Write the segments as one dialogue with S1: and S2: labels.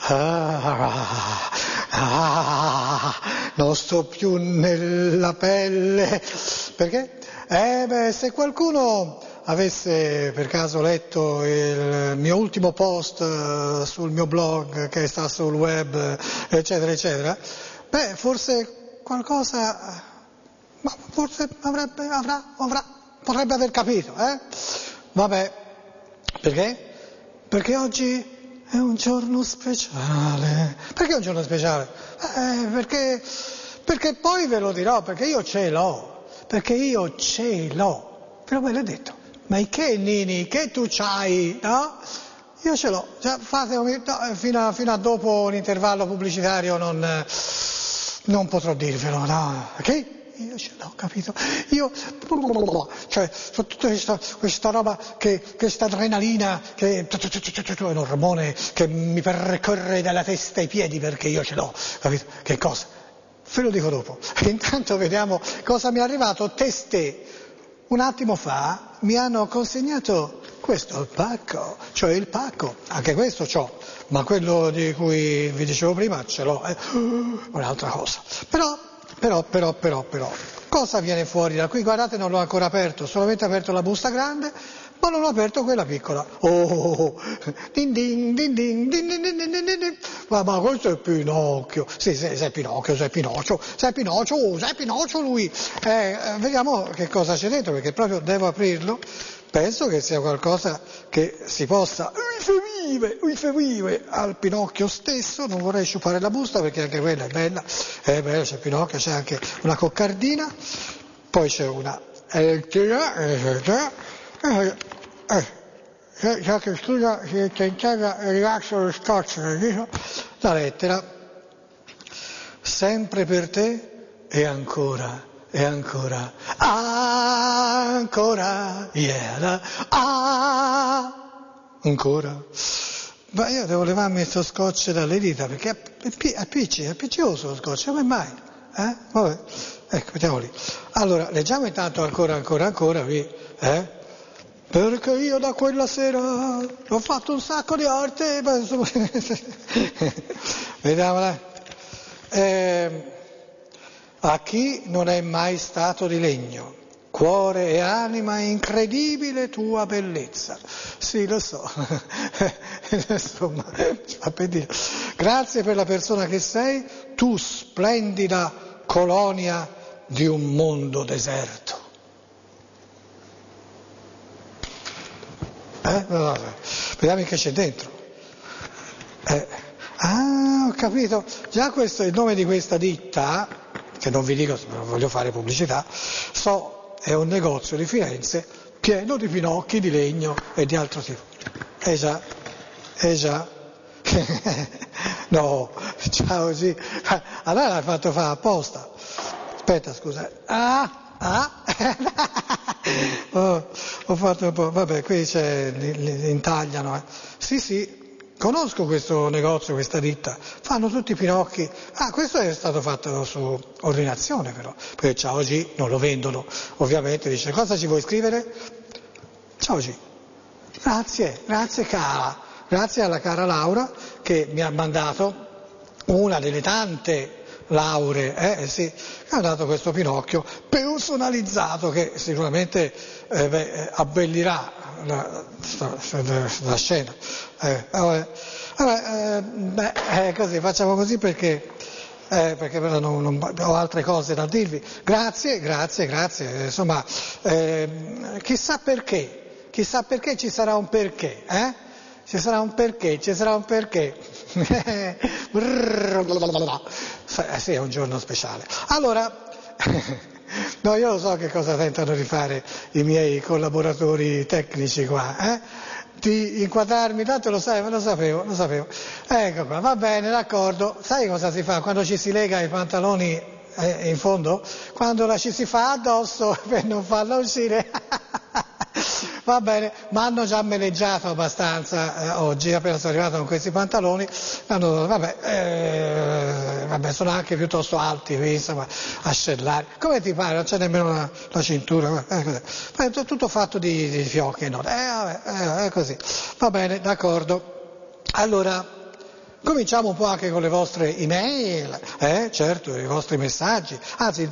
S1: Non sto più nella pelle. Perché? Se qualcuno avesse per caso letto il mio ultimo post sul mio blog che sta sul web, eccetera, eccetera, forse qualcosa, ma forse potrebbe aver capito, Vabbè, perché? Perché oggi è un giorno speciale. Perché è un giorno speciale? Perché poi ve lo dirò, perché io ce l'ho. Però me l'hai detto. Ma che Nini, che tu c'hai, no? Io ce l'ho. Già, fino a dopo l'intervallo pubblicitario non potrò dirvelo, no? Ok? Io ce l'ho, capito? Cioè, tutta questa roba, questa adrenalina, è un ormone che mi percorre dalla testa ai piedi perché io ce l'ho, capito? Che cosa? Ve lo dico dopo. Intanto vediamo cosa mi è arrivato. Testé, un attimo fa, mi hanno consegnato questo, il pacco, cioè il pacco, anche questo c'ho, ma quello di cui vi dicevo prima ce l'ho, un'altra cosa. Però, cosa viene fuori da qui? Guardate, non l'ho ancora aperto, solamente aperto la busta grande, ma non ho aperto quella piccola. Din din, din din, din din din din din din. Ma questo è Pinocchio. Sì, sei Pinocchio lui. Vediamo che cosa c'è dentro, perché proprio devo aprirlo. Penso che sia qualcosa che si possa riferire al Pinocchio stesso. Non vorrei sciupare la busta perché anche quella è bella, c'è Pinocchio, c'è anche una coccardina, poi c'è una già che scusa si tentava rilascio lo scotch, la lettera, sempre per te e ancora. Ancora. Ma io devo levarmi questo scotch dalle dita perché è appiccicoso lo scotch, come mai? Vabbè, ecco, mettiamo lì. Allora, leggiamo intanto ancora, perché io da quella sera ho fatto un sacco di arte, vediamola. A chi non è mai stato di legno, cuore e anima, incredibile tua bellezza. Sì, lo so. Insomma, grazie per la persona che sei, tu splendida colonia di un mondo deserto. Vediamo che c'è dentro. Ho capito. Già questo è il nome di questa ditta, che non vi dico, non voglio fare pubblicità, è un negozio di Firenze pieno di pinocchi di legno e di altro tipo. Già. No, ciao, sì. Allora l'hai fatto fare apposta. Aspetta, scusa. Ho fatto un po', vabbè, qui li intagliano. Sì, conosco questo negozio, questa ditta, fanno tutti i pinocchi. Questo è stato fatto su ordinazione però, perché Ciao G non lo vendono, ovviamente dice, cosa ci vuoi scrivere? Ciao G. Grazie cara, grazie alla cara Laura che mi ha mandato una delle tante lauree, sì, che ha dato questo Pinocchio personalizzato che sicuramente abbellirà la scena. Così, facciamo così perché però non ho altre cose da dirvi. Grazie, insomma, chissà perché ci sarà un perché, Ci sarà un perché. Sì, è un giorno speciale. Allora, no, io lo so che cosa tentano di fare i miei collaboratori tecnici qua, di inquadrarmi, tanto lo sapevo. Ecco qua, va bene, d'accordo. Sai cosa si fa quando ci si lega i pantaloni in fondo? Quando la ci si fa addosso per non farla uscire. Va bene, ma hanno già meleggiato abbastanza oggi, appena sono arrivato con questi pantaloni, vabbè, sono anche piuttosto alti, insomma, ascellari. Come ti pare? Non c'è nemmeno la cintura, è tutto fatto di fiocchi, no? È così. Va bene, d'accordo. Allora, Cominciamo un po' anche con le vostre email, certo, i vostri messaggi. Anzi,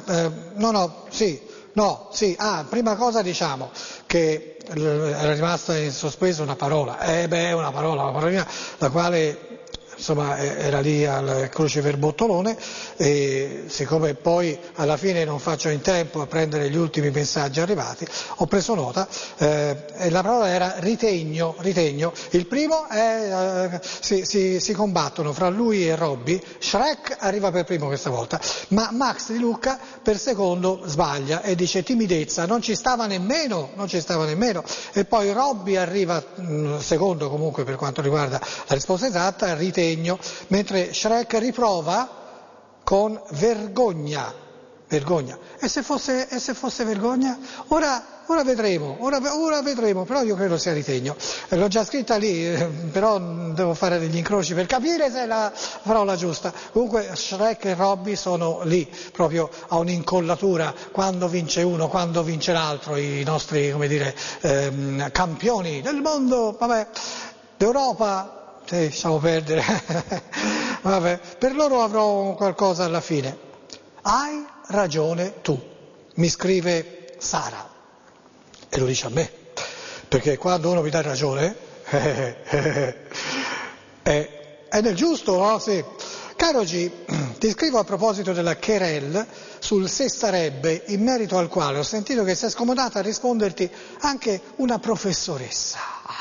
S1: prima cosa diciamo che era rimasta in sospeso una parola, una parolina, la quale insomma era lì al cruciverbottolone, e siccome poi alla fine non faccio in tempo a prendere gli ultimi messaggi arrivati, ho preso nota, e la parola era ritegno. Il primo è, si combattono fra lui e Robby. Shrek arriva per primo questa volta, ma Max di Lucca per secondo sbaglia e dice timidezza, non ci stava nemmeno, e poi Robby arriva secondo comunque per quanto riguarda la risposta esatta, ritegno, mentre Shrek riprova con vergogna. E se fosse vergogna? Ora vedremo, però io credo sia ritegno. L'ho già scritta lì, però devo fare degli incroci per capire se è la parola giusta. Comunque Shrek e Robby sono lì, proprio a un'incollatura, quando vince uno, quando vince l'altro, i nostri, campioni del mondo, d'Europa. Sì, lasciamo perdere. Per loro avrò qualcosa alla fine. Hai ragione tu, mi scrive Sara, e lo dice a me, perché quando uno mi dà ragione è nel giusto, no? Sì. Caro G, ti scrivo a proposito della querelle sul se sarebbe, in merito al quale ho sentito che sei scomodata a risponderti anche una professoressa.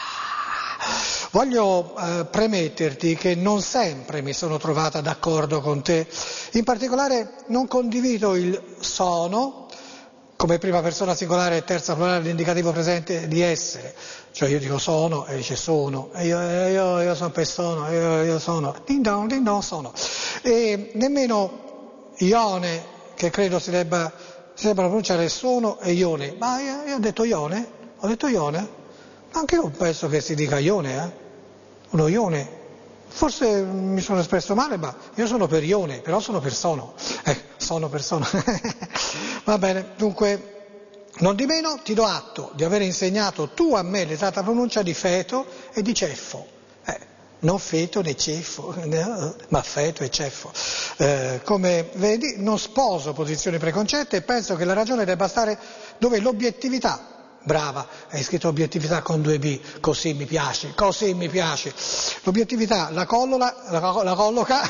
S1: Voglio premetterti che non sempre mi sono trovata d'accordo con te, in particolare non condivido il sono, come prima persona singolare e terza plurale l'indicativo presente di essere, cioè io dico sono e dice sono, e io sono persona, io sono, din don sono, e nemmeno ione, che credo si debba pronunciare sono e ione, ma io ho detto ione? Anche io penso che si dica ione, uno ione. Forse mi sono espresso male, ma io sono per ione, però sono per sono. Sono persona. Va bene, dunque, non di meno ti do atto di aver insegnato tu a me l'esatta pronuncia di feto e di ceffo. Non feto né ceffo, ma feto e ceffo. Come vedi, non sposo posizioni preconcette e penso che la ragione debba stare dove l'obiettività. Brava, hai scritto obiettività con 2 B, così mi piace. L'obiettività la colloca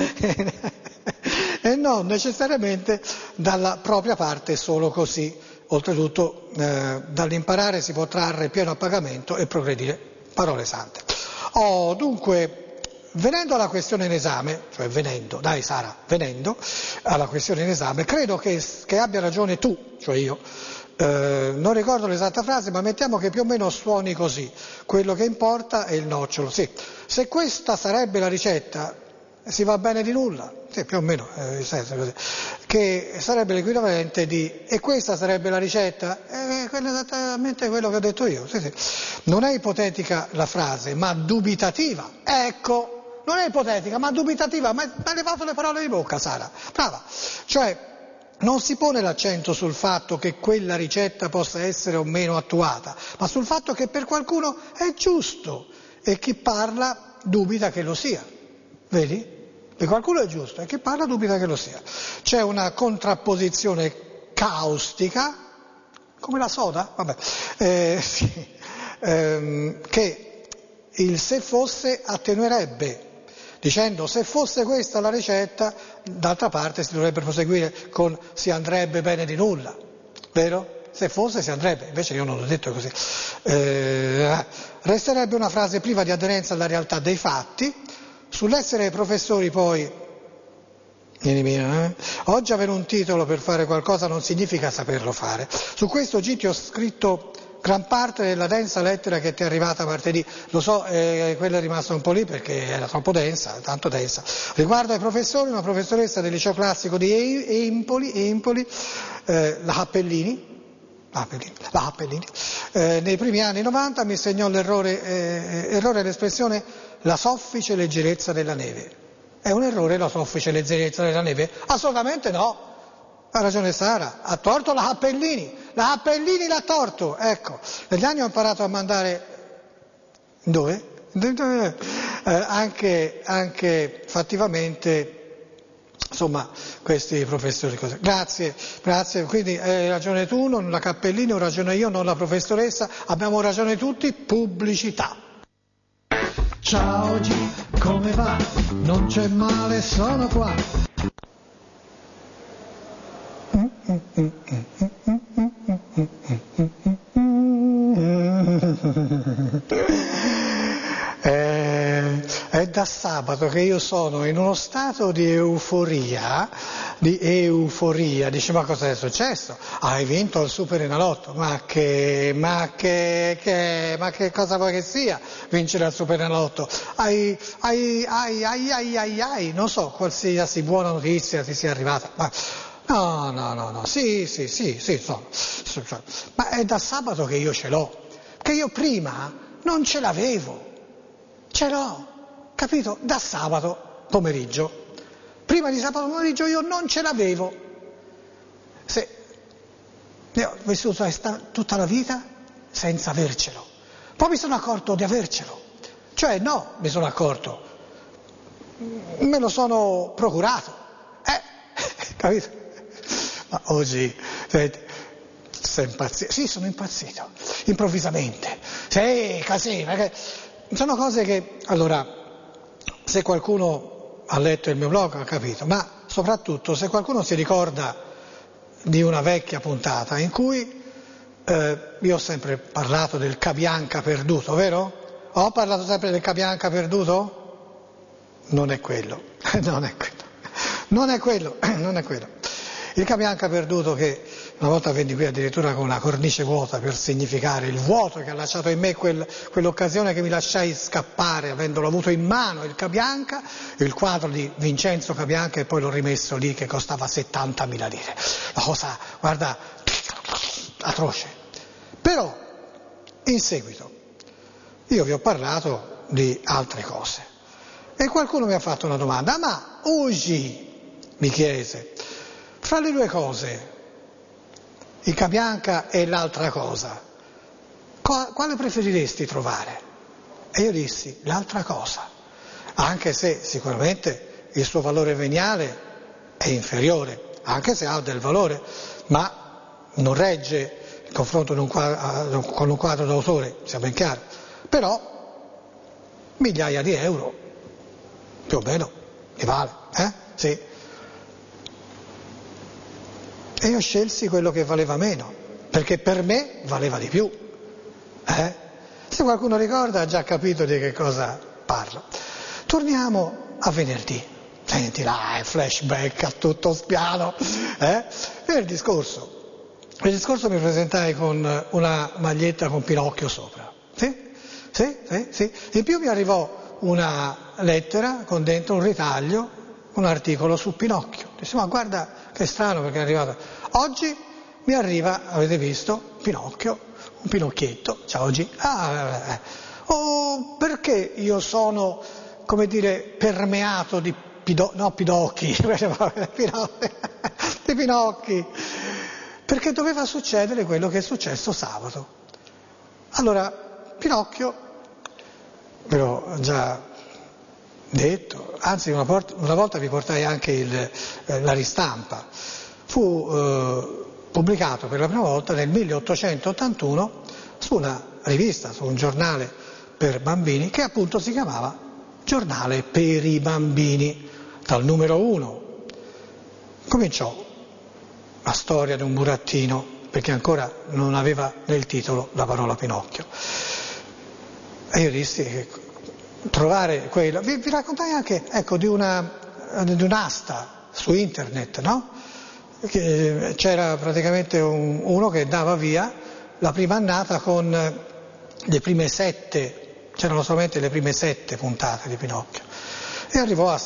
S1: e non necessariamente dalla propria parte solo così. Oltretutto dall'imparare si può trarre pieno appagamento e progredire. Parole sante. Dunque, venendo alla questione in esame, venendo alla questione in esame, credo che abbia ragione tu, cioè io. Non ricordo l'esatta frase, ma mettiamo che più o meno suoni così: quello che importa è il nocciolo. Sì. Se questa sarebbe la ricetta, si va bene di nulla, sì, più o meno, il senso così, che sarebbe l'equivalente di e questa sarebbe la ricetta, è esattamente quello che ho detto io. Sì. Non è ipotetica la frase, ma dubitativa. Ecco, non è ipotetica, ma dubitativa, ma hai levato le parole di bocca, Sara. Brava. Cioè, non si pone l'accento sul fatto che quella ricetta possa essere o meno attuata, ma sul fatto che per qualcuno è giusto e chi parla dubita che lo sia. Vedi? Per qualcuno è giusto e chi parla dubita che lo sia. C'è una contrapposizione caustica, come la soda? Che il se fosse attenuerebbe. Dicendo se fosse questa la ricetta, d'altra parte si dovrebbe proseguire con si andrebbe bene di nulla, vero? Se fosse si andrebbe, invece io non l'ho detto così. Resterebbe una frase priva di aderenza alla realtà dei fatti. Sull'essere professori poi, oggi avere un titolo per fare qualcosa non significa saperlo fare. Su questo G ti ho scritto gran parte della densa lettera che ti è arrivata martedì, lo so, quella è rimasta un po' lì perché era troppo densa, tanto densa. Riguardo ai professori, una professoressa del liceo classico di Empoli, la Happellini, nei primi anni 90 mi insegnò errore l'espressione la soffice leggerezza della neve. È un errore la soffice leggerezza della neve? Assolutamente no. Ha ragione Sara, ha torto la Happellini l'ha torto, ecco. Negli anni ho imparato a mandare, dove? anche fattivamente, insomma, questi professori. Grazie, quindi hai ragione tu, non la Cappellini, ho ragione io, non la professoressa, abbiamo ragione tutti, pubblicità. Ciao G, come va? Non c'è male, sono qua. È da sabato che io sono in uno stato di euforia, dice ma cosa è successo? Hai vinto il Superenalotto, ma che cosa vuoi che sia vincere al Superenalotto? Non so, qualsiasi buona notizia ti sia arrivata, ma no, sì, ma è da sabato che io ce l'ho, che io prima non ce l'avevo. Ce l'ho, capito? Da sabato pomeriggio. Prima di sabato pomeriggio io non ce l'avevo. Io ho vissuto tutta la vita senza avercelo. Poi mi sono accorto di avercelo. Cioè no, mi sono accorto. Me lo sono procurato. Capito? Ma oggi, sei impazzito? Sì, sono impazzito. Improvvisamente. Sì, così, perché sono cose che, allora, se qualcuno ha letto il mio blog ha capito, ma soprattutto se qualcuno si ricorda di una vecchia puntata in cui io ho sempre parlato del Cabianca perduto, vero? Ho parlato sempre del Cabianca perduto? Non è quello. Il Cabianca perduto che una volta venni qui addirittura con una cornice vuota per significare il vuoto che ha lasciato in me quell'occasione che mi lasciai scappare avendolo avuto in mano il Cabianca, il quadro di Vincenzo Cabianca, e poi l'ho rimesso lì che costava 70.000 lire. La cosa, guarda, atroce. Però, in seguito, io vi ho parlato di altre cose e qualcuno mi ha fatto una domanda, ma oggi, mi chiese, fra le due cose, il Cabianca e l'altra cosa, quale preferiresti trovare? E io dissi, l'altra cosa, anche se sicuramente il suo valore veniale è inferiore, anche se ha del valore, ma non regge il confronto con un quadro d'autore, sia ben chiaro, però migliaia di euro, più o meno, mi vale, Sì. E io scelsi quello che valeva meno, perché per me valeva di più. Se qualcuno ricorda ha già capito di che cosa parlo. Torniamo a venerdì. Senti là, flashback a tutto spiano. Venerdì scorso mi presentai con una maglietta con Pinocchio sopra. Sì. In più mi arrivò una lettera con dentro un ritaglio, un articolo su Pinocchio. Dice, ma guarda che strano perché è arrivato. Oggi mi arriva, avete visto, Pinocchio, un Pinocchietto, ciao oggi. Perché io sono, come dire, permeato di Pidocchi, di Pinocchi, perché doveva succedere quello che è successo sabato. Allora, Pinocchio, ve l'ho già detto, anzi una volta vi portai anche la ristampa, fu pubblicato per la prima volta nel 1881 su una rivista, su un giornale per bambini che appunto si chiamava Giornale per i bambini. Dal numero 1 cominciò la storia di un burattino, perché ancora non aveva nel titolo la parola Pinocchio. E io dissi trovare quello. Vi raccontai anche, di un'asta su internet, no? Che c'era praticamente uno che dava via la prima annata con le prime 7, c'erano solamente le prime 7 puntate di Pinocchio, e arrivò a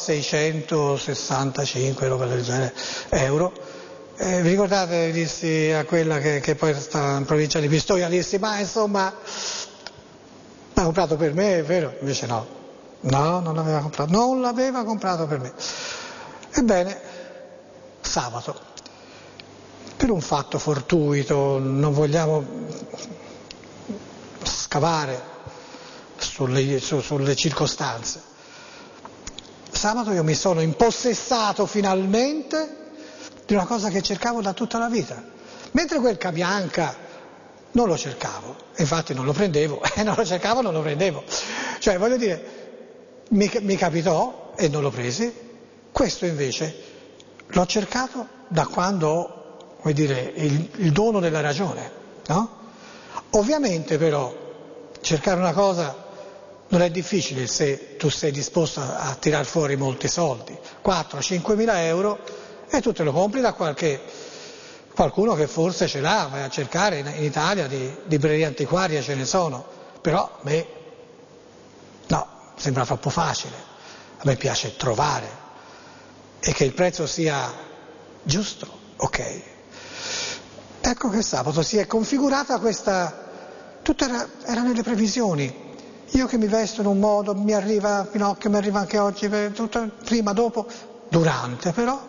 S1: 665 roba del genere, euro. Vi ricordate, dissi a quella che poi sta in provincia di Pistoia, dissi, ma insomma, l'ha comprato per me, è vero? Invece no, non l'aveva comprato per me. Ebbene, sabato, per un fatto fortuito, non vogliamo scavare sulle circostanze. Sabato io mi sono impossessato finalmente di una cosa che cercavo da tutta la vita, mentre quel Cabianca non lo cercavo, infatti non lo prendevo, non lo cercavo, non lo prendevo. Cioè, voglio dire, mi capitò e non l'ho presi. Questo invece l'ho cercato da quando ho, come dire, il dono della ragione, no? Ovviamente però cercare una cosa non è difficile se tu sei disposto a tirar fuori molti soldi, 4-5 mila euro, e tu te lo compri da qualcuno che forse ce l'ha, vai a cercare in Italia di librerie antiquarie ce ne sono, però a me no, sembra troppo facile, a me piace trovare e che il prezzo sia giusto, ok. Ecco che sabato si è configurata questa, tutto era nelle previsioni. Io che mi vesto in un modo, mi arriva Pinocchio, mi arriva anche oggi, tutto, prima, dopo, durante però,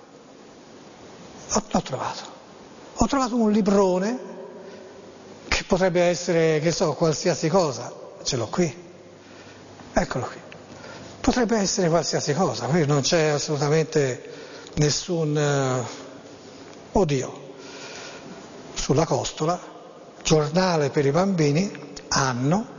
S1: l'ho trovato. Ho trovato un librone che potrebbe essere, che so, qualsiasi cosa, ce l'ho qui, eccolo qui. Potrebbe essere qualsiasi cosa, qui non c'è assolutamente nessun, oddio, sulla costola, giornale per i bambini, anno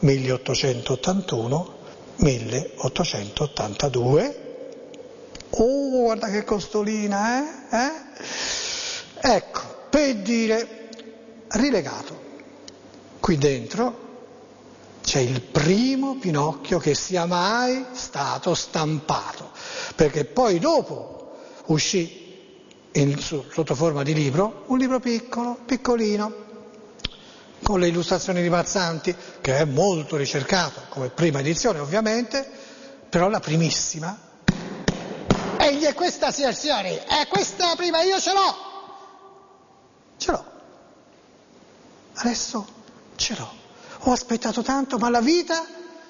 S1: 1881-1882. Oh, guarda che costolina, eh? Ecco, per dire, rilegato. Qui dentro c'è il primo Pinocchio che sia mai stato stampato, perché poi dopo uscì sotto forma di libro, un libro piccolo, piccolino, con le illustrazioni di Mazzanti, che è molto ricercato come prima edizione ovviamente, però la primissima. Egli è questa, signori, è questa prima, io ce l'ho! Ce l'ho. Adesso ce l'ho. Ho aspettato tanto, ma la vita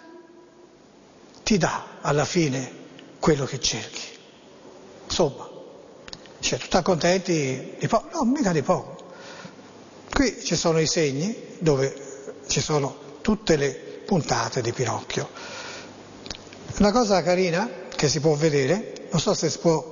S1: ti dà alla fine quello che cerchi. Insomma, cioè, tutti contenti di poco? No, mica di poco. Qui ci sono i segni dove ci sono tutte le puntate di Pinocchio. Una cosa carina che si può vedere, non so se si può,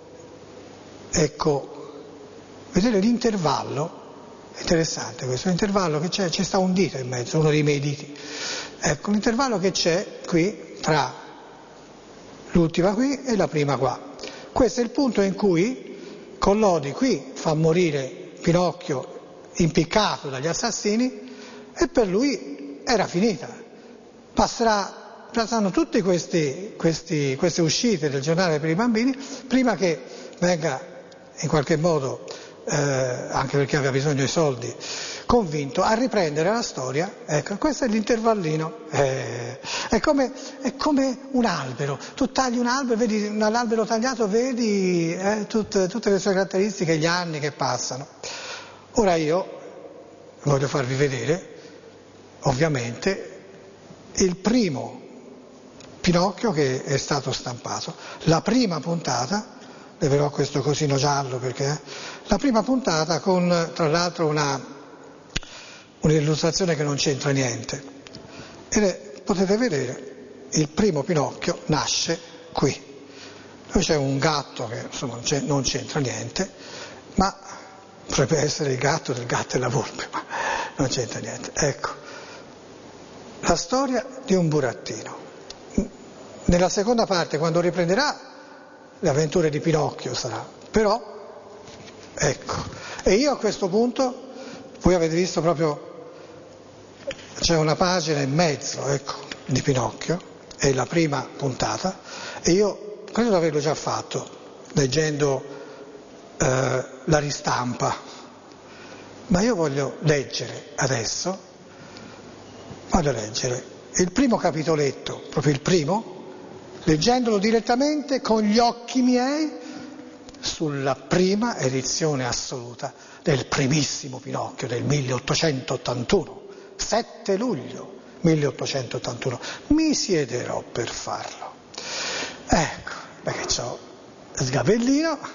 S1: ecco, vedere l'intervallo, è interessante questo, l'intervallo che c'è sta un dito in mezzo, uno dei miei diti. Ecco, l'intervallo che c'è qui tra l'ultima qui e la prima qua. Questo è il punto in cui Collodi qui fa morire Pinocchio impiccato dagli assassini e per lui era finita. Passeranno tutte queste uscite del giornale per i bambini prima che venga in qualche modo, anche perché aveva bisogno di soldi, convinto a riprendere la storia. Ecco, questo è l'intervallino, è come un albero, tu tagli un albero, vedi l'albero tagliato, vedi tutte le sue caratteristiche, gli anni che passano. Ora io voglio farvi vedere, ovviamente, il primo Pinocchio che è stato stampato. La prima puntata, leverò questo cosino giallo perché la prima puntata con tra l'altro un'illustrazione che non c'entra niente. Potete vedere, il primo Pinocchio nasce qui. Poi c'è un gatto che insomma non c'entra niente, ma potrebbe essere il gatto del gatto e la volpe, ma non c'entra niente. Ecco, la storia di un burattino. Nella seconda parte, quando riprenderà, le avventure di Pinocchio sarà, però, ecco, e io a questo punto, voi avete visto proprio, c'è una pagina in mezzo, ecco, di Pinocchio, è la prima puntata, e io credo di averlo già fatto, leggendo la ristampa, ma io voglio leggere adesso, il primo capitoletto, proprio il primo, leggendolo direttamente con gli occhi miei sulla prima edizione assoluta del primissimo Pinocchio del 1881, 7 luglio 1881, mi siederò per farlo. Ecco, perché c'ho il sgabellino.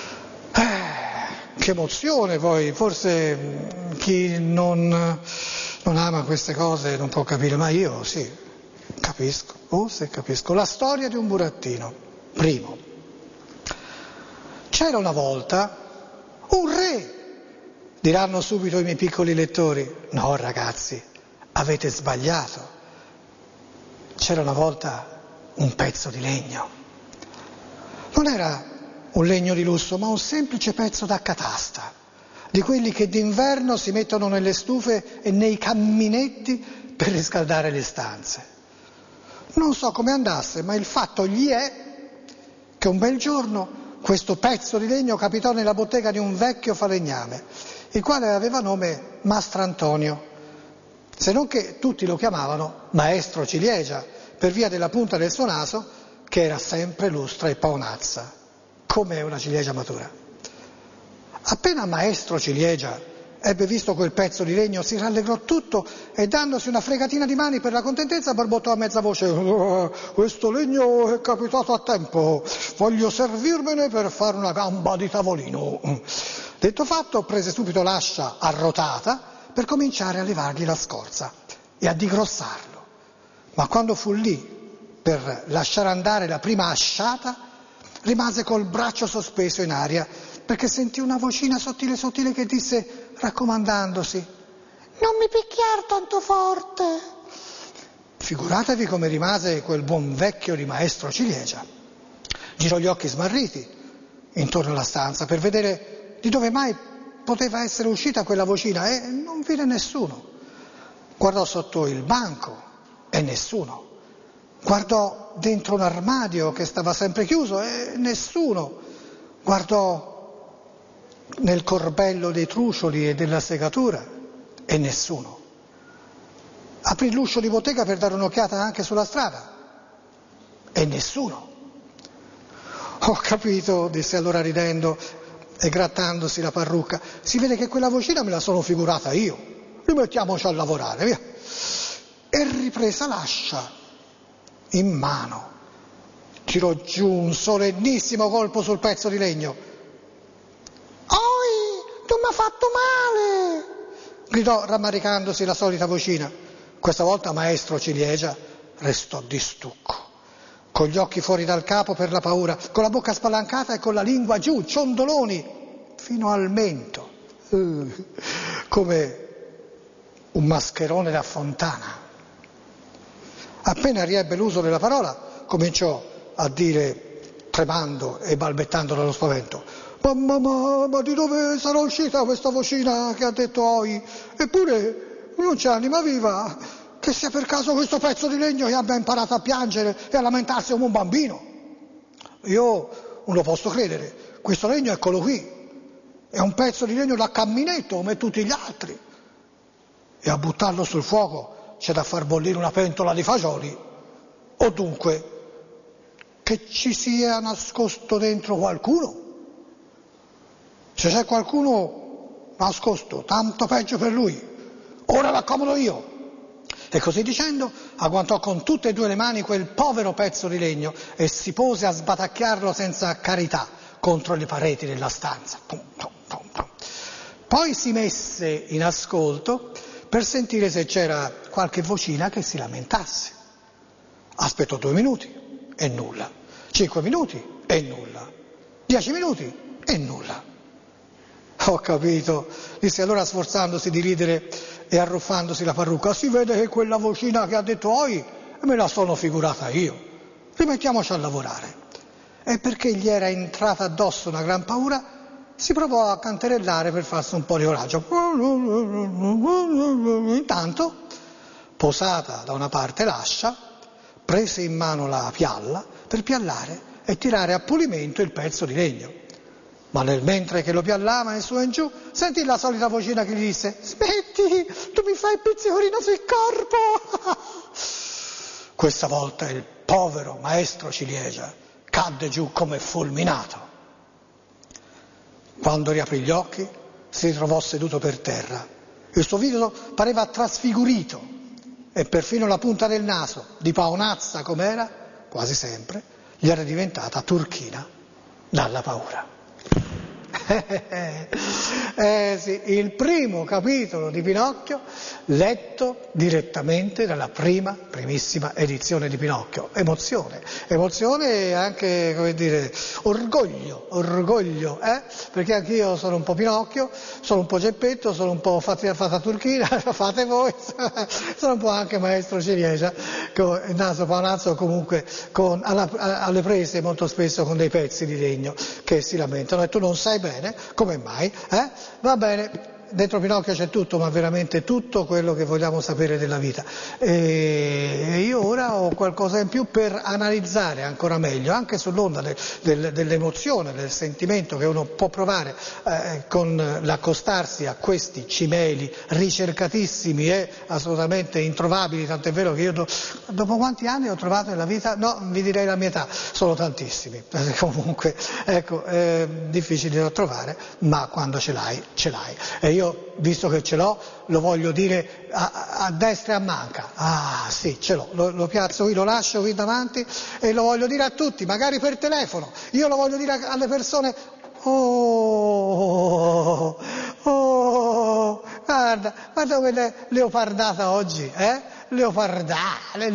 S1: Che emozione poi, forse chi non non ama queste cose non può capire, ma io sì, capisco, se capisco. La storia di un burattino. Primo, c'era una volta un re. Diranno subito i miei piccoli lettori, no ragazzi, avete sbagliato. C'era una volta un pezzo di legno. Non era un legno di lusso, ma un semplice pezzo da catasta, di quelli che d'inverno si mettono nelle stufe e nei camminetti per riscaldare le stanze. Non so come andasse, ma il fatto gli è che un bel giorno questo pezzo di legno capitò nella bottega di un vecchio falegname, il quale aveva nome Mastrantonio, se non che tutti lo chiamavano Maestro Ciliegia, per via della punta del suo naso, che era sempre lustra e paonazza, come una ciliegia matura. Appena Maestro Ciliegia ebbe visto quel pezzo di legno, si rallegrò tutto e dandosi una fregatina di mani per la contentezza borbottò a mezza voce: questo legno è capitato a tempo, voglio servirmene per fare una gamba di tavolino. Detto fatto, prese subito l'ascia arrotata per cominciare a levargli la scorza e a digrossarlo. Ma quando fu lì per lasciare andare la prima asciata, rimase col braccio sospeso in aria, perché sentì una vocina sottile sottile che disse, raccomandandosi: non mi picchiar tanto forte. Figuratevi come rimase quel buon vecchio di Maestro Ciliegia. Girò gli occhi smarriti intorno alla stanza per vedere di dove mai poteva essere uscita quella vocina e non vide nessuno. Guardò sotto il banco e nessuno. Guardò dentro un armadio che stava sempre chiuso e nessuno. Guardò nel corbello dei trucioli e della segatura e nessuno. Aprì l'uscio di bottega per dare un'occhiata anche sulla strada e nessuno. Ho capito, disse allora ridendo e grattandosi la parrucca, si vede che quella vocina me la sono figurata io, rimettiamoci a lavorare, via. E ripresa l'ascia in mano, tirò giù un solennissimo colpo sul pezzo di legno. «Oi, tu mi hai fatto male!» gridò rammaricandosi la solita vocina. Questa volta Maestro Ciliegia restò di stucco, con gli occhi fuori dal capo per la paura, con la bocca spalancata e con la lingua giù, ciondoloni, fino al mento, come un mascherone da fontana. Appena riebbe l'uso della parola, cominciò a dire, tremando e balbettando dallo spavento: ma di dove sarà uscita questa vocina che ha detto oi? Eppure non c'è anima viva, che sia per caso questo pezzo di legno che abbia imparato a piangere e a lamentarsi come un bambino. Io non lo posso credere, questo legno eccolo qui, è un pezzo di legno da camminetto come tutti gli altri, e a buttarlo sul fuoco c'è da far bollire una pentola di fagioli, o dunque che ci sia nascosto dentro qualcuno. Se c'è qualcuno nascosto, tanto peggio per lui, ora l'accomodo io. E così dicendo agguantò con tutte e due le mani quel povero pezzo di legno e si pose a sbatacchiarlo senza carità contro le pareti della stanza. Pum, pum, pum, pum. Poi si messe in ascolto per sentire se c'era qualche vocina che si lamentasse. Aspettò 2 minuti e nulla, 5 minuti e nulla, 10 minuti e nulla. Ho capito, disse allora sforzandosi di ridere e arruffandosi la parrucca, si vede che quella vocina che ha detto oi me la sono figurata io, rimettiamoci a lavorare. E perché gli era entrata addosso una gran paura, si provò a canterellare per farsi un po' di coraggio. Intanto, posata da una parte l'ascia, prese in mano la pialla per piallare e tirare a pulimento il pezzo di legno. Ma nel mentre che lo piallava in su e in giù, sentì la solita vocina che gli disse: «Smetti, tu mi fai il pizzicorino sul corpo!» Questa volta il povero Maestro Ciliegia cadde giù come fulminato. Quando riaprì gli occhi, si ritrovò seduto per terra. Il suo viso pareva trasfigurito e perfino la punta del naso, di paonazza com'era, quasi sempre, gli era diventata turchina dalla paura. Sì, il primo capitolo di Pinocchio letto direttamente dalla primissima edizione di Pinocchio. Emozione e anche, come dire, orgoglio, perché anch'io sono un po' Pinocchio, sono un po' Geppetto, sono un po' fata turchina, fate voi, sono un po' anche maestro Ciliegia, con il naso panazzo, comunque alle prese molto spesso con dei pezzi di legno che si lamentano, e tu non sai bene come mai, Va bene. Dentro Pinocchio c'è tutto, ma veramente tutto quello che vogliamo sapere della vita. E io ora ho qualcosa in più per analizzare ancora meglio, anche sull'onda dell'emozione, del sentimento che uno può provare con l'accostarsi a questi cimeli ricercatissimi e assolutamente introvabili, tant'è vero che io dopo quanti anni ho trovato nella vita? No, vi direi la mia età, sono tantissimi. Comunque, ecco, difficili da trovare, ma quando ce l'hai, ce l'hai. E io, visto che ce l'ho, lo voglio dire a destra e a manca. Ah, sì, ce l'ho, lo piazzo qui, lo lascio qui davanti e lo voglio dire a tutti, magari per telefono. Io lo voglio dire alle persone. Guarda quella leopardata oggi, leopardà,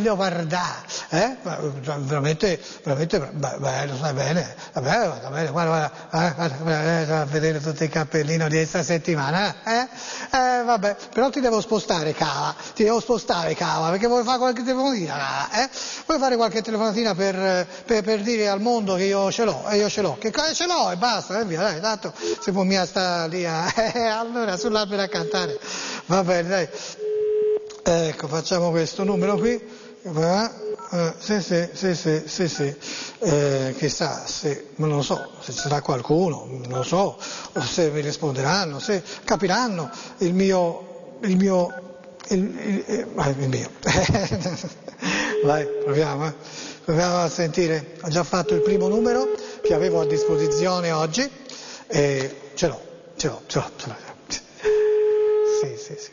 S1: veramente bello, sai bene, guarda, a vedere tutto il cappellino di questa settimana, vabbè, però ti devo spostare cava, perché vuoi fare qualche telefonatina, vuoi fare qualche telefonatina per dire al mondo che io ce l'ho, che ce l'ho e basta, via, dai, tanto si può mica sta lì, allora sull'albero a cantare, va bene, dai. Ecco, facciamo questo numero qui, sì, chissà se, non lo so, se ci sarà qualcuno, non lo so, se mi risponderanno, se capiranno il mio. Vai, proviamo a sentire, ho già fatto il primo numero che avevo a disposizione oggi, e ce l'ho. Sì.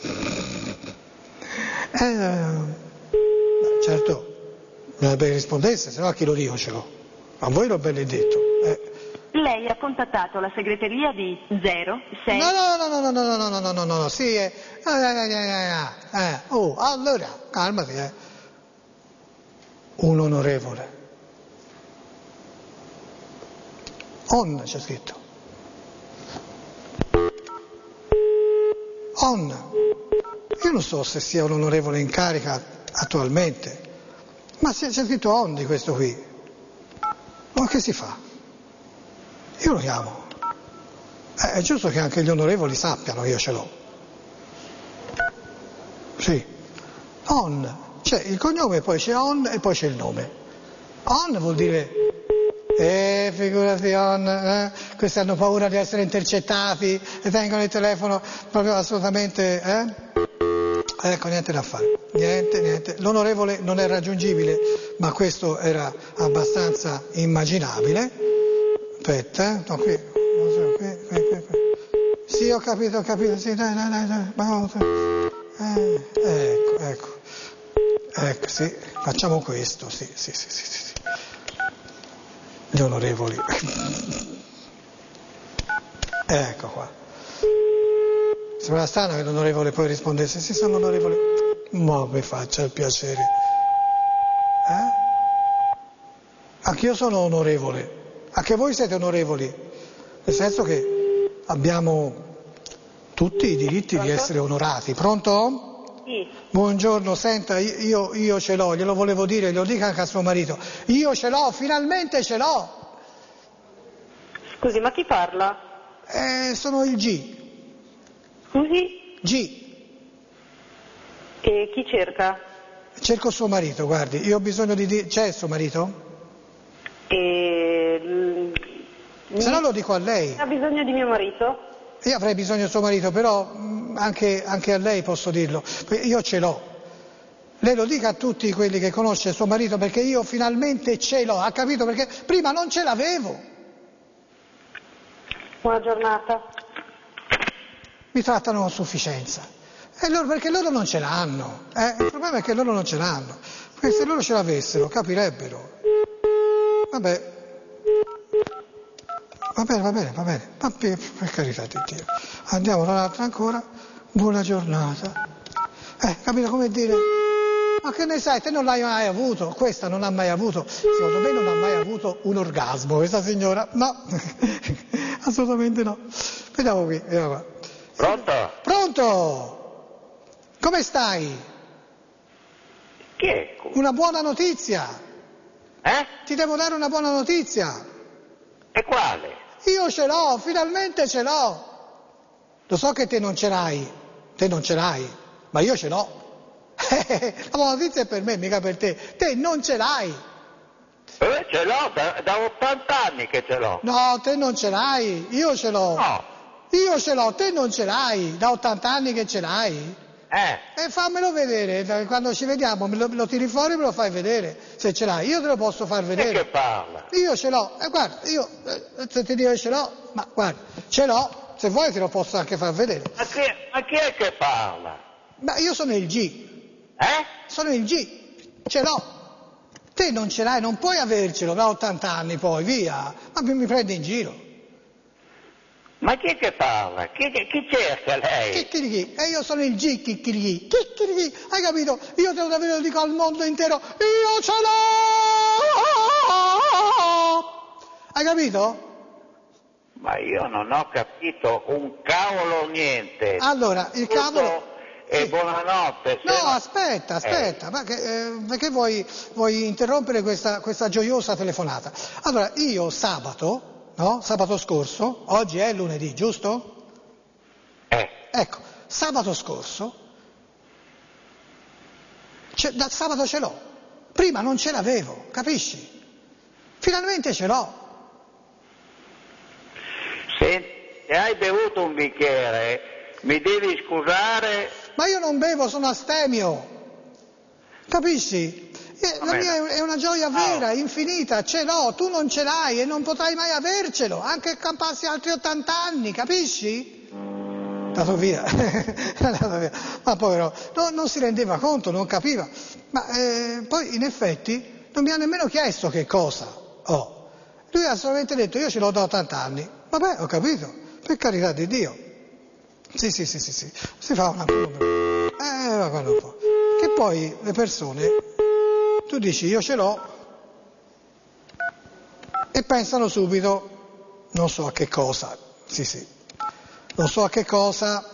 S1: Certo, bisogna rispondesse, se no a chi lo dico ce l'ho. A voi l'ho benedetto.
S2: Lei ha contattato la segreteria di 06.
S1: No, sì, allora, calmati, Un onorevole. On c'è scritto. On. Io non so se sia un onorevole in carica attualmente, ma c'è scritto on di questo qui. Ma che si fa? Io lo chiamo. È giusto che anche gli onorevoli sappiano che io ce l'ho. Sì. On. C'è il cognome, poi c'è on e poi c'è il nome. On vuol dire... figurati on, questi hanno paura di essere intercettati e tengono il telefono proprio assolutamente, Ecco, niente da fare, niente. L'onorevole non è raggiungibile, ma questo era abbastanza immaginabile. Aspetta, no, qui. Sì, ho capito, sì, dai. Ecco, sì, facciamo questo, sì. Gli onorevoli. Ecco qua. Sembra strano che l'onorevole poi rispondesse, sì, sono onorevole. Ma mi faccia il piacere. Anch'io sono onorevole. Anche voi siete onorevoli. Nel senso che abbiamo tutti i diritti di essere onorati. Pronto?
S2: Sì.
S1: Buongiorno, senta, io ce l'ho, glielo volevo dire, glielo dica anche a suo marito. Io ce l'ho, finalmente ce l'ho.
S2: Scusi, ma chi parla?
S1: Sono il G.
S2: Scusi?
S1: G.
S2: E chi cerca?
S1: Cerco suo marito, guardi, io ho bisogno di dire... C'è suo marito? Se no lo dico a lei.
S2: Ha bisogno di mio marito?
S1: Io avrei bisogno del suo marito, però anche a lei posso dirlo. Io ce l'ho. Lei lo dica a tutti quelli che conosce suo marito, perché io finalmente ce l'ho, ha capito? Perché prima non ce l'avevo.
S2: Buona giornata.
S1: Mi trattano a sufficienza. E loro, perché loro non ce l'hanno. Il problema è che loro non ce l'hanno. Perché se loro ce l'avessero, capirebbero. Vabbè. Va bene, ma per carità di Dio. Andiamo dall'altra ancora, buona giornata. Capito come dire? Ma che ne sai, te non l'hai mai avuto, questa non ha mai avuto, secondo me non ha mai avuto un orgasmo, questa signora, no, assolutamente no. Vediamo qui, vediamo qua.
S3: Pronto?
S1: Pronto? Come stai?
S3: Chi è?
S1: Una buona notizia. Ti devo dare una buona notizia.
S3: E quale?
S1: Io ce l'ho, finalmente ce l'ho. Lo so che te non ce l'hai, ma io ce l'ho. La buona notizia è per me, mica per te. Te non ce l'hai.
S3: Ce l'ho, da 80 anni che ce l'ho.
S1: No, te non ce l'hai, io ce l'ho.
S3: No.
S1: Io ce l'ho, te non ce l'hai, da 80 anni che ce l'hai. E fammelo vedere, quando ci vediamo lo tiri fuori e me lo fai vedere, se ce l'hai, io te lo posso far vedere.
S3: E che parla?
S1: Io ce l'ho, guarda, io se ti dico che ce l'ho, ma guarda, ce l'ho, se vuoi te lo posso anche far vedere.
S3: Ma chi è che parla?
S1: Ma io sono il G. Sono il G, ce l'ho. Te non ce l'hai, non puoi avercelo da 80 anni poi, via. Ma mi prendi in giro.
S3: Ma chi è che parla? Chi cerca lei?
S1: Chicchirichi, e io sono il G, chicchirichi, hai capito? Io te lo dico al mondo intero, io ce l'ho! Hai capito?
S3: Ma io non ho capito un cavolo niente.
S1: Allora, il cavolo...
S3: E sì. Buonanotte.
S1: No, aspetta, perché vuoi interrompere questa gioiosa telefonata? Allora, io sabato scorso, oggi è lunedì, giusto? Ecco, sabato scorso, da sabato ce l'ho, prima non ce l'avevo, capisci? Finalmente ce l'ho.
S3: Se hai bevuto un bicchiere, mi devi scusare...
S1: Ma io non bevo, sono astemio, capisci? La mia è una gioia vera, infinita, ce l'ho, tu non ce l'hai e non potrai mai avercelo, anche che passi altri 80 anni, capisci? Andato via, ma povero, non si rendeva conto, non capiva, ma poi in effetti non mi ha nemmeno chiesto che cosa ho, lui ha solamente detto io ce l'ho da 80 anni, vabbè ho capito, per carità di Dio. Sì, si fa una ma guarda un po'. Che poi le persone, tu dici io ce l'ho e pensano subito, non so a che cosa, non so a che cosa,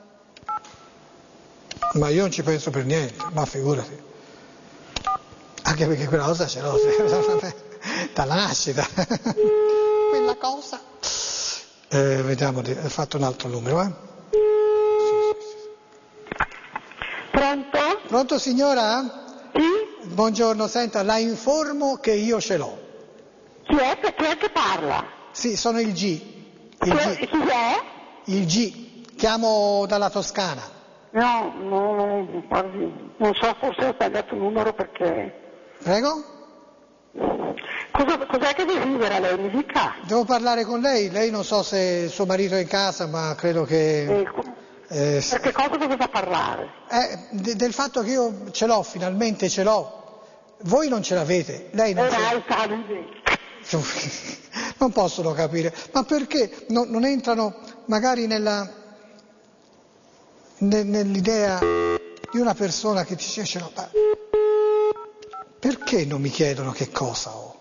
S1: ma io non ci penso per niente, ma figurati, anche perché quella cosa ce l'ho, dalla nascita, quella cosa. Vediamo, ho fatto un altro numero,
S2: Pronto?
S1: Pronto signora?
S2: Sì?
S1: Buongiorno, senta, la informo che io ce l'ho.
S2: Chi è che parla?
S1: Sì, sono il G.
S2: Chi è?
S1: Il G, chiamo dalla Toscana.
S2: No, non so, forse ho sbagliato il numero perché...
S1: Prego?
S2: Cos'è che desidera lei? Mi dica.
S1: Devo parlare con lei, lei non so se suo marito è in casa, ma credo che...
S2: Perché cosa doveva parlare?
S1: Del fatto che io ce l'ho, finalmente ce l'ho. Voi non ce l'avete, lei non ce l'ha. Non possono capire, ma perché non entrano magari nell'idea di una persona che dice ce l'ho? Perché non mi chiedono che cosa ho?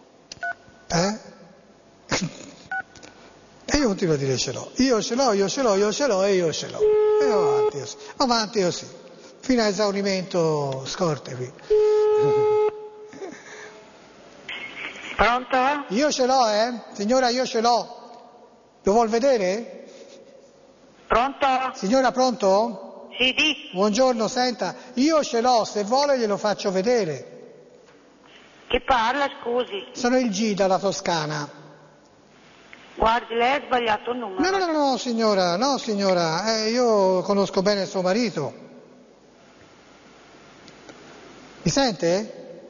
S1: E io continuo a dire ce l'ho, io ce l'ho e io ce l'ho. E avanti così, fino a esaurimento scorte qui.
S2: Pronto?
S1: Io ce l'ho, signora, io ce l'ho. Lo vuol vedere?
S2: Pronto?
S1: Signora, pronto?
S2: Sì, di.
S1: Buongiorno, senta, io ce l'ho, se vuole glielo faccio vedere.
S2: Chi parla, scusi?
S1: Sono il G dalla Toscana.
S2: Guardi, lei ha sbagliato il numero.
S1: No, signora, io conosco bene suo marito. Mi sente?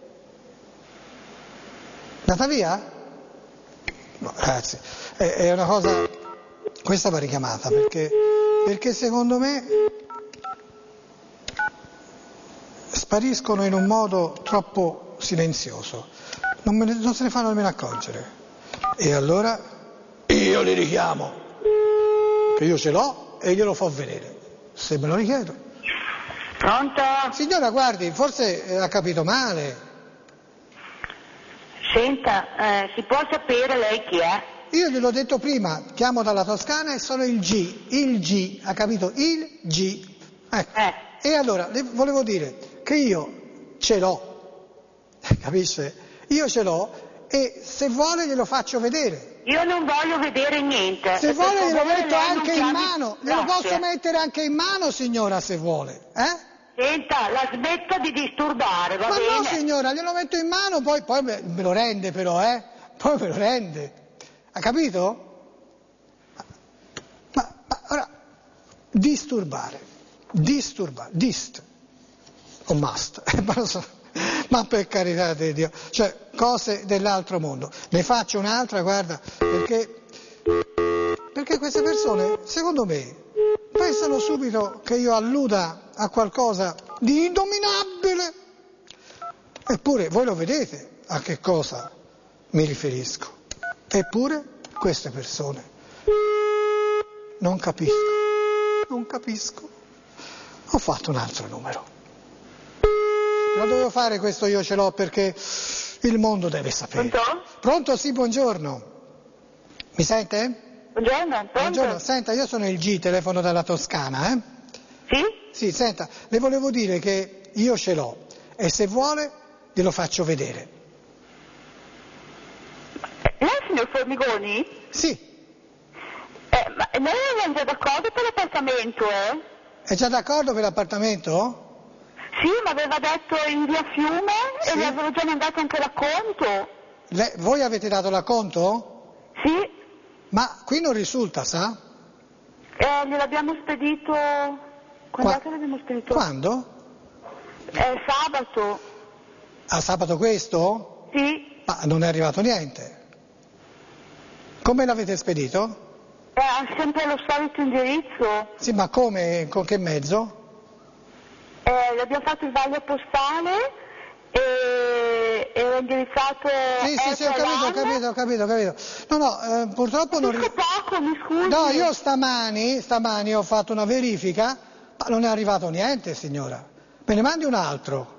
S1: Andata via? No, ragazzi, è una cosa... Questa va richiamata perché secondo me spariscono in un modo troppo silenzioso. Non se ne fanno nemmeno accorgere. E allora... io li richiamo, che io ce l'ho e glielo fa vedere, se me lo richiedo.
S2: Pronto?
S1: Signora, guardi, forse ha capito male.
S2: Senta, si può sapere lei chi è?
S1: Io gliel'ho detto prima, chiamo dalla Toscana e sono il G, ha capito? Il G. Ecco. E allora, le volevo dire che io ce l'ho, capisce? Io ce l'ho e se vuole glielo faccio vedere.
S2: Io non voglio vedere niente.
S1: Se vuole glielo
S2: favore,
S1: metto
S2: lei non
S1: anche in
S2: chiami-
S1: mano, glielo
S2: Grazie.
S1: posso mettere anche in mano, signora, se vuole,
S2: Senta, la smetta di disturbare, va
S1: Ma
S2: bene?
S1: no, signora, glielo metto in mano, poi me lo rende però, Poi me lo rende. Ha capito? Ma ora, disturbare, dist, o must, ma lo so, ma per carità di Dio, cioè cose dell'altro mondo. Ne faccio un'altra, guarda, perché queste persone, secondo me, pensano subito che io alluda a qualcosa di indominabile. Eppure voi lo vedete a che cosa mi riferisco. Eppure queste persone non capisco. Ho fatto un altro numero. Lo dovevo fare questo, io ce l'ho perché il mondo deve sapere.
S2: Pronto?
S1: Pronto? Sì, buongiorno. Mi sente?
S2: Buongiorno, pronto?
S1: Buongiorno, senta, io sono il G, telefono dalla Toscana,
S2: Sì?
S1: Sì, senta, le volevo dire che io ce l'ho e se vuole glielo faccio vedere.
S2: Lei è il signor Formigoni?
S1: Sì,
S2: Ma noi eravamo già d'accordo per l'appartamento,
S1: è già d'accordo per l'appartamento?
S2: Sì, ma aveva detto in via Fiume
S1: Sì.
S2: e gli avevo già mandato anche l'acconto.
S1: Voi avete dato l'acconto?
S2: Sì,
S1: Ma qui non risulta, sa?
S2: gliel'abbiamo spedito... Quando è che l'abbiamo spedito?
S1: Quando?
S2: Sabato.
S1: A sabato questo?
S2: Sì,
S1: Ma non è arrivato niente. Come l'avete spedito?
S2: ha sempre lo solito indirizzo.
S1: Sì, ma come? Con che mezzo?
S2: Abbiamo fatto il vaglio postale e era indirizzato...
S1: Sì, ho capito. No, purtroppo non...
S2: Poco, mi scusi.
S1: No, io stamani ho fatto una verifica, ma non è arrivato niente, signora. Me ne mandi un altro.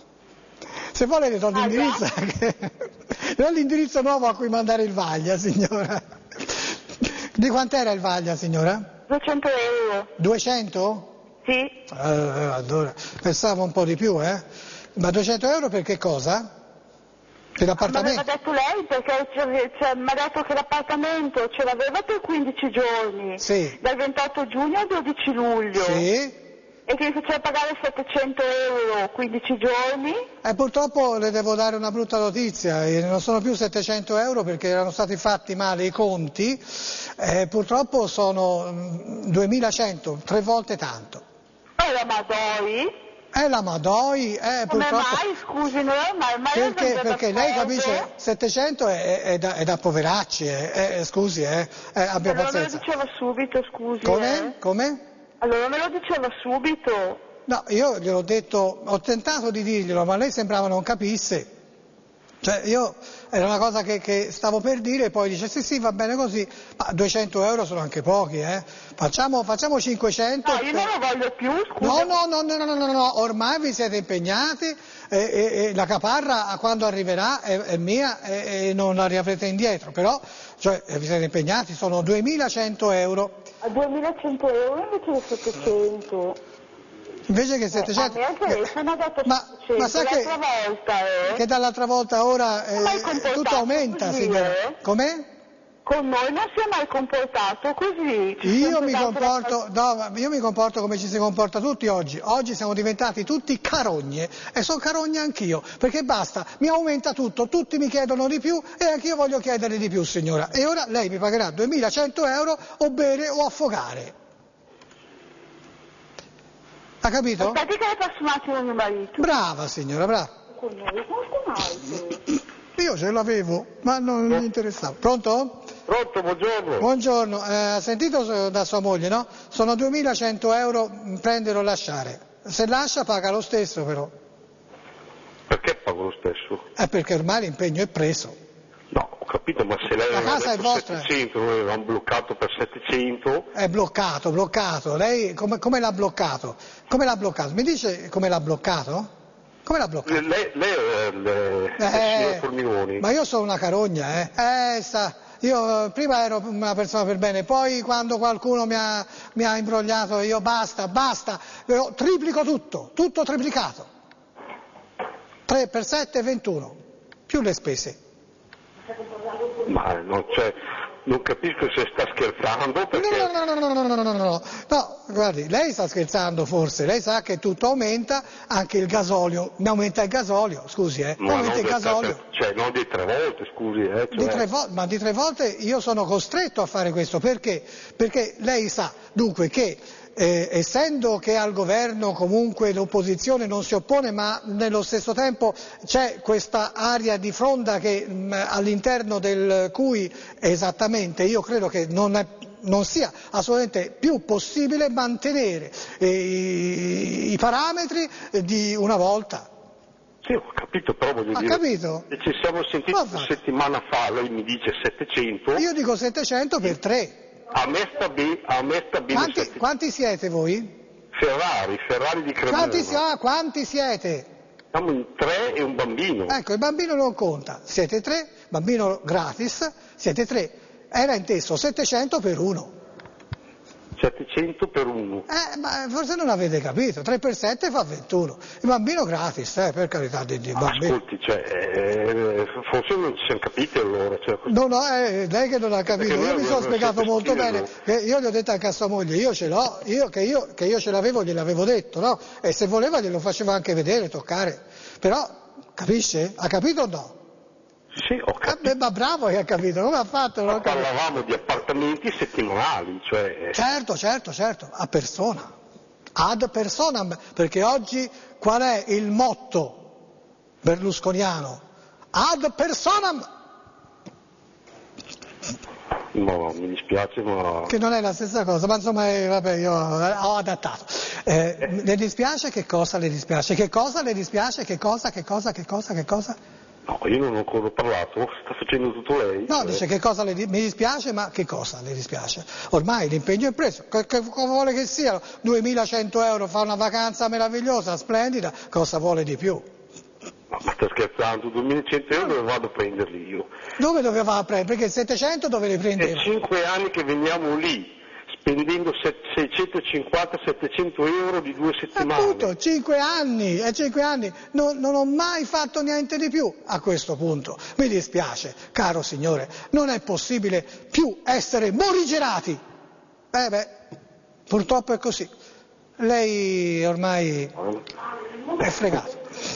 S1: Se vuole le do l'indirizzo, le do l'indirizzo nuovo a cui mandare il vaglia, signora. Di quant'era il vaglia, signora?
S2: 200 euro.
S1: 200?
S2: Sì.
S1: Allora, pensavo un po' di più, Ma 200 euro per che cosa? Per
S2: Ma
S1: l'appartamento?
S2: aveva detto lei perché mi ha detto che l'appartamento ce l'aveva per 15 giorni.
S1: Sì.
S2: Dal 28 giugno al 12 luglio.
S1: Sì.
S2: E che mi faceva pagare 700 euro 15 giorni.
S1: Purtroppo le devo dare una brutta notizia, non sono più 700 euro perché erano stati fatti male i conti, purtroppo sono 2100, 3 volte tanto.
S2: La Madoi?
S1: La Madoi,
S2: Come
S1: purtroppo...
S2: mai, scusi, non è mai
S1: Perché lei capisce, 700 è da poveracci, scusi, abbia
S2: allora me lo
S1: pazienza.
S2: diceva subito, scusi.
S1: Come?
S2: Allora me lo diceva subito.
S1: No, io gliel'ho detto, ho tentato di dirglielo, ma lei sembrava non capisse. Cioè era una cosa che stavo per dire e poi dice sì, va bene così, ma 200 euro sono anche pochi, Facciamo 500.
S2: No, io non lo voglio più, scusi.
S1: No, ormai vi siete impegnati e la caparra quando arriverà è mia e non la riavrete indietro, però vi siete impegnati, sono 2100 euro.
S2: A 2100 euro invece di 700.
S1: Invece che 700.
S2: A me al telefono ha detto 700,
S1: ma sa
S2: l'altra volta,
S1: che dall'altra volta ora
S2: Ma il comportato
S1: tutto aumenta,
S2: così,
S1: signora. Com'è?
S2: Con noi non si è mai comportato così.
S1: Io mi comporto come ci si comporta tutti oggi. Oggi siamo diventati tutti carogne e sono carogne anch'io, perché basta, mi aumenta tutto, tutti mi chiedono di più e anch'io voglio chiedere di più, signora. E ora lei mi pagherà 2100 euro o bere o affogare. Ha capito?
S2: Aspetti che le passo un attimo mio marito.
S1: Brava signora, brava.
S2: Con noi, qualcun altro.
S1: Io ce l'avevo, ma non mi interessava. Pronto?
S3: Pronto, buongiorno.
S1: Buongiorno, ha sentito da sua moglie, no? Sono 2100 euro prendere o lasciare. Se lascia paga lo stesso però.
S3: Perché pago lo stesso?
S1: Perché ormai l'impegno è preso.
S4: No, ho capito, ma se lei
S1: La
S4: aveva
S1: casa è
S4: detto
S1: vostra.
S4: 700, noi avevamo bloccato per 700.
S1: È bloccato. Lei come l'ha bloccato? Come l'ha bloccato? Mi dice come l'ha bloccato? Come l'ha bloccato?
S4: Lei è il signor Formigoni.
S1: Ma io sono una carogna, io prima ero una persona per bene, poi quando qualcuno mi ha imbrogliato, io basta, io triplico tutto triplicato. 3 per 7 21, più le spese.
S4: Ma non capisco se sta scherzando perché...
S1: No, guardi, lei sta scherzando forse, lei sa che tutto aumenta, anche il gasolio, mi aumenta il gasolio, scusi,
S4: Ma
S1: aumenta il gasolio.
S4: non di 3 volte, scusi,
S1: Ma di 3 volte io sono costretto a fare questo, perché? Perché lei sa dunque che essendo che al governo comunque l'opposizione non si oppone, ma nello stesso tempo c'è questa aria di fronda che all'interno del cui esattamente io credo che non sia assolutamente più possibile mantenere i parametri di una volta.
S4: Sì, ho capito, però voglio dire...
S1: Capito?
S4: E ci siamo sentiti una settimana fa, lei mi dice 700...
S1: Io dico 700 per 3.
S4: A me sta bene
S1: Quanti siete voi?
S4: Ferrari di Cremona.
S1: Quanti siete?
S4: Siamo in 3 e un bambino.
S1: Ecco, il bambino non conta. Siete 3, bambino gratis, siete 3. Era inteso 700 per 1.
S4: 700 per 1.
S1: Ma forse non avete capito, 3 per 7 fa 21. Il bambino gratis, per carità di bambino.
S4: Ascolti, forse non ci siamo capiti allora.
S1: No, lei che non ha capito, io mi sono spiegato molto bene, io gli ho detto anche a sua moglie, io ce l'ho, che io ce l'avevo, gliel'avevo detto, no? E se voleva glielo faceva anche vedere, toccare. Però, capisce? Ha capito o no?
S4: Sì, ho capito.
S1: Ma bravo che ha capito, come ha fatto?
S4: Ma parlavamo di appartamenti settimanali,
S1: Certo, a persona, ad personam, perché oggi qual è il motto berlusconiano? Ad personam!
S4: No, mi dispiace, ma...
S1: Che non è la stessa cosa, ma insomma, vabbè, io ho adattato. Le dispiace? Che cosa le dispiace? Che cosa le dispiace? Che cosa?
S4: No, io non ho ancora parlato, sta facendo tutto lei.
S1: No, dice che cosa mi dispiace, ma che cosa le dispiace? Ormai l'impegno è preso, che vuole che siano 2.100 euro, fa una vacanza meravigliosa, splendida, cosa vuole di più?
S4: Ma sta scherzando, 2.100 euro dove vado a prenderli io?
S1: Dove doveva prendere? Perché 700 dove li prendeva?
S4: È 5 anni che veniamo lì, spendendo 650-700 euro di 2 settimane.
S1: Appunto, 5 anni, non ho mai fatto niente di più a questo punto. Mi dispiace, caro signore, non è possibile più essere morigerati. Purtroppo è così. Lei ormai è fregato.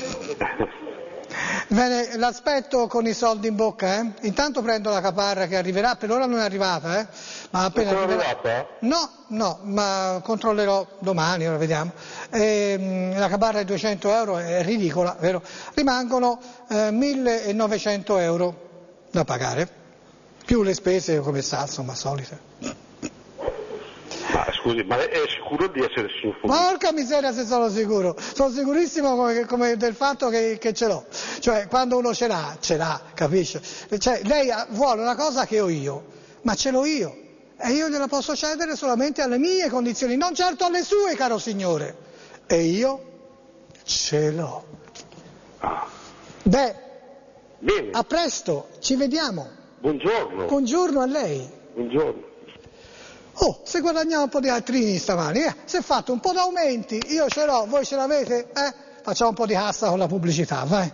S1: Bene, l'aspetto con i soldi in bocca, Intanto prendo la caparra che arriverà, per ora non è arrivata, ma appena
S4: arrivata?
S1: No, ma controllerò domani, ora vediamo. La caparra di 200 euro è ridicola, vero? Rimangono 1.900 euro da pagare, più le spese come sa, insomma, solite.
S4: Ma scusi, ma è sicuro di essere signor Formigoni?
S1: Porca miseria se sono sicuro, sono sicurissimo come del fatto che ce l'ho, cioè quando uno ce l'ha, capisce? Cioè, lei vuole una cosa che ho io, ma ce l'ho io e io gliela posso cedere solamente alle mie condizioni, non certo alle sue, caro signore, e io ce l'ho. Bene. A presto, ci vediamo.
S4: Buongiorno.
S1: Buongiorno a lei.
S4: Buongiorno.
S1: Se guadagniamo un po' di altrini stamani, se fate un po' d'aumenti, io ce l'ho, voi ce l'avete, facciamo un po' di cassa con la pubblicità, vai.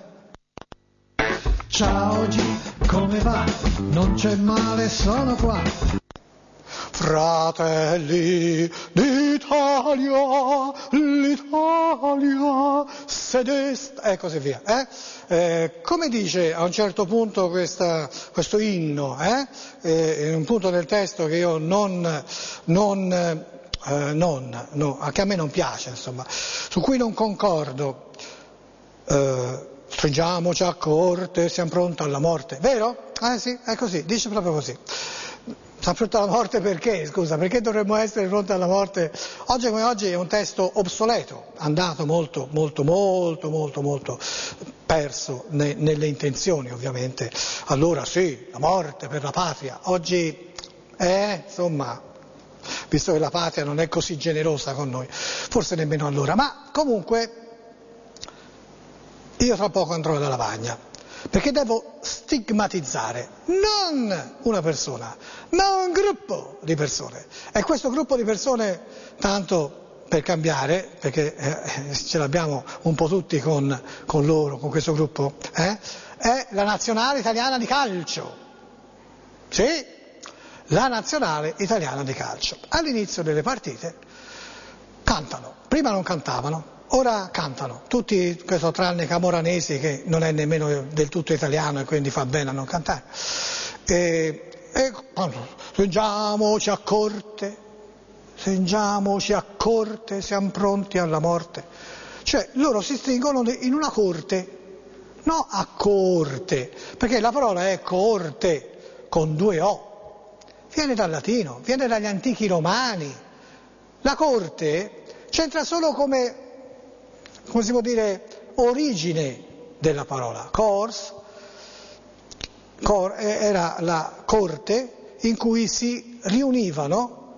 S1: Ciao G, come va? Non c'è male, sono qua. Fratelli d'Italia, l'Italia sedesta, e così via. Come dice a un certo punto questo inno, in un punto del testo che io che a me non piace, insomma, su cui non concordo, stringiamoci a corte, siamo pronti alla morte, vero? Sì, è così, dice proprio così. Siamo pronti alla morte perché? Scusa, perché dovremmo essere pronti alla morte? Oggi come oggi è un testo obsoleto, andato molto perso nelle intenzioni ovviamente. Allora sì, la morte per la patria. Oggi, insomma, visto che la patria non è così generosa con noi, forse nemmeno allora. Ma comunque io tra poco andrò alla lavagna. Perché devo stigmatizzare non una persona, ma un gruppo di persone. E questo gruppo di persone, tanto per cambiare, perché ce l'abbiamo un po' tutti con loro, con questo gruppo, è la nazionale italiana di calcio. Sì, la nazionale italiana di calcio. All'inizio delle partite cantano, prima non cantavano. Ora cantano, tutti, questo tranne Camoranesi che non è nemmeno del tutto italiano e quindi fa bene a non cantare. Stringiamoci a corte, siamo pronti alla morte. Cioè loro si stringono in una corte, no a corte, perché la parola è coorte, con 2 O. Viene dal latino, viene dagli antichi romani. La corte c'entra solo come si può dire, origine della parola. Era la corte in cui si riunivano,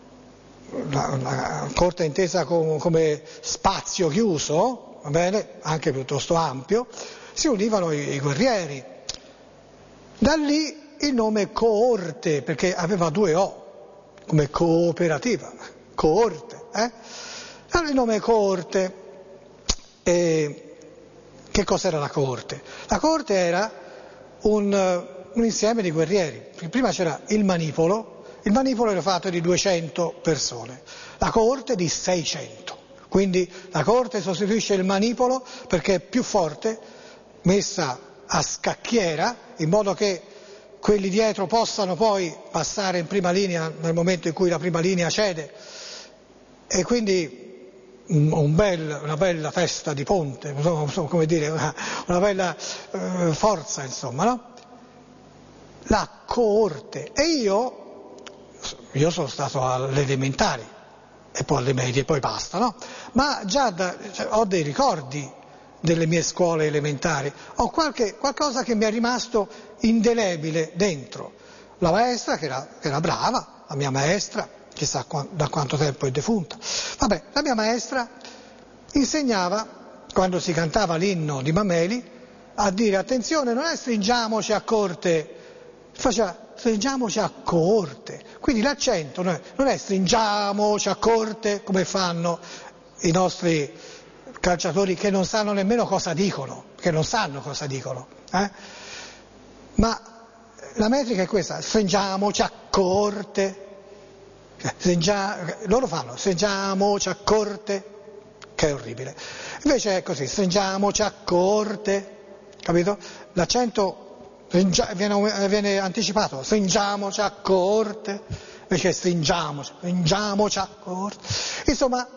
S1: la corte intesa come spazio chiuso, va bene, anche piuttosto ampio, si univano i guerrieri. Da lì il nome coorte, perché aveva 2 O, come cooperativa, coorte. Allora il nome coorte. E che cos'era la coorte? La coorte era un insieme di guerrieri. Prima c'era il manipolo era fatto di 200 persone, la coorte di 600. Quindi la coorte sostituisce il manipolo perché è più forte, messa a scacchiera, in modo che quelli dietro possano poi passare in prima linea nel momento in cui la prima linea cede. E quindi una bella testa di ponte, non so come dire, una bella forza, insomma, no? La coorte. E io sono stato alle elementari e poi alle medie e poi basta, no? Ma già ho dei ricordi delle mie scuole elementari, ho qualcosa che mi è rimasto indelebile dentro. La maestra che era brava, la mia maestra, chissà da quanto tempo è defunta. Vabbè, la mia maestra insegnava, quando si cantava l'inno di Mameli, a dire attenzione, non è stringiamoci a corte, faceva stringiamoci a coorte. Quindi l'accento non è stringiamoci a corte come fanno i nostri calciatori che non sanno nemmeno cosa dicono, Ma la metrica è questa, stringiamoci a corte. Loro fanno stringiamoci a corte, che è orribile, invece è così, stringiamoci a corte, capito? L'accento viene anticipato, stringiamoci a corte, invece stringiamoci a corte, insomma.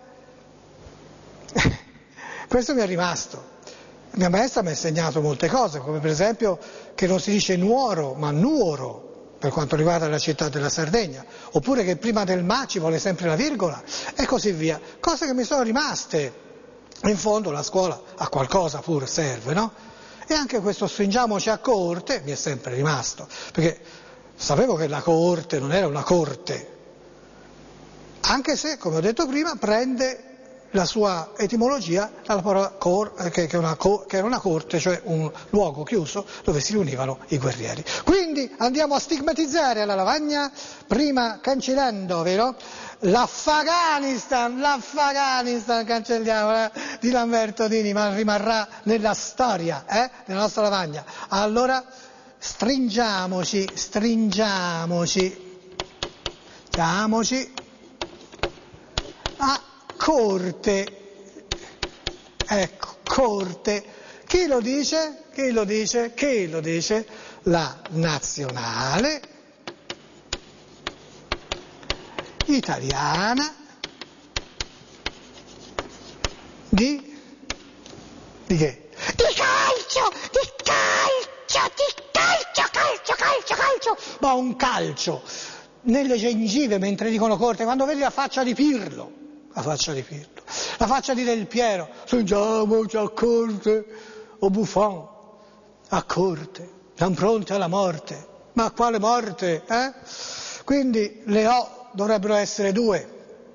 S1: Questo mi è rimasto. La mia maestra mi ha insegnato molte cose, come per esempio che non si dice Nuoro ma Nuoro per quanto riguarda la città della Sardegna, oppure che prima del ma ci vuole sempre la virgola e così via, cose che mi sono rimaste. In fondo la scuola a qualcosa pur serve, no? E anche questo stringiamoci a coorte mi è sempre rimasto, perché sapevo che la coorte non era una corte, anche se, come ho detto prima, prende la sua etimologia dalla parola che era una corte, cioè un luogo chiuso dove si riunivano i guerrieri. Quindi andiamo a stigmatizzare alla lavagna, prima cancellando, vero? L'Afghanistan cancelliamola, di Lamberto Dini, ma rimarrà nella storia della nostra lavagna. Allora stringiamoci a corte, ecco, corte. Chi lo dice? La nazionale italiana di che? Di calcio! ma un calcio nelle gengive mentre dicono corte, quando vedi la faccia di Pirlo, la faccia di Del Piero, sentiamoci a corte, o Buffon, a corte, siamo pronti alla morte, ma quale morte? Quindi le O dovrebbero essere 2,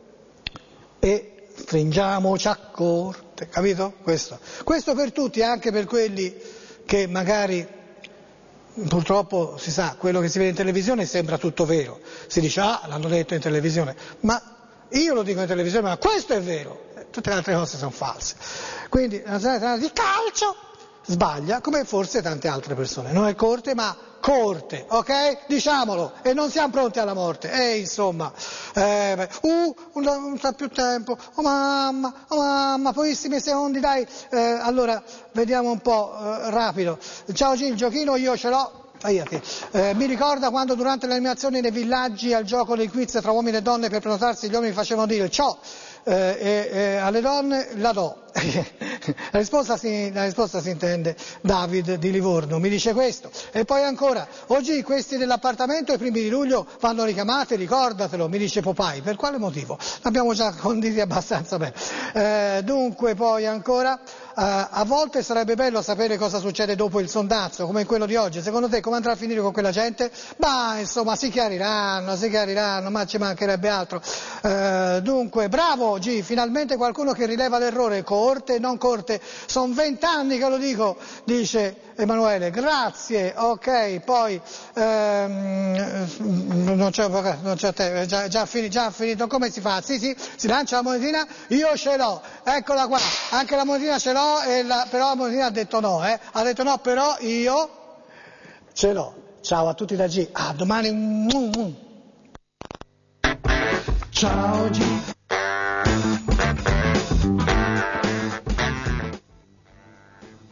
S1: e stringiamoci a corte, capito? Questo per tutti, anche per quelli che magari, purtroppo si sa, quello che si vede in televisione sembra tutto vero, si dice l'hanno detto in televisione, ma io lo dico in televisione, ma questo è vero, tutte le altre cose sono false. Quindi la nazionale italiana di calcio sbaglia, come forse tante altre persone, non è corte ma corte, ok? Diciamolo, e non siamo pronti alla morte, insomma, non sta più tempo, oh mamma, pochissimi secondi, dai, allora vediamo un po' rapido. Ciao Gil, il giochino io ce l'ho. Mi ricorda quando durante le eliminazioni nei villaggi al gioco dei quiz tra uomini e donne per prenotarsi gli uomini facevano dire ciao alle donne la do. La risposta si intende David di Livorno, mi dice questo. E poi ancora, oggi questi dell'appartamento i primi di luglio vanno richiamati, ricordatelo, mi dice Popai. Per quale motivo? L'abbiamo già conditi abbastanza bene. Dunque poi ancora, a volte sarebbe bello sapere cosa succede dopo il sondazzo, come quello di oggi. Secondo te come andrà a finire con quella gente? Bah, insomma, si chiariranno, ma ci mancherebbe altro. Dunque, bravo G, finalmente qualcuno che rileva l'errore, corte, non corte, sono 20 anni che lo dico, dice Emanuele, grazie, ok, poi non c'è te, già finito, come si fa? Sì, si lancia la monetina, io ce l'ho, eccola qua, anche la monetina ce l'ho, però la monetina ha detto no, però io ce l'ho. Ciao a tutti da G, a domani. Ciao G.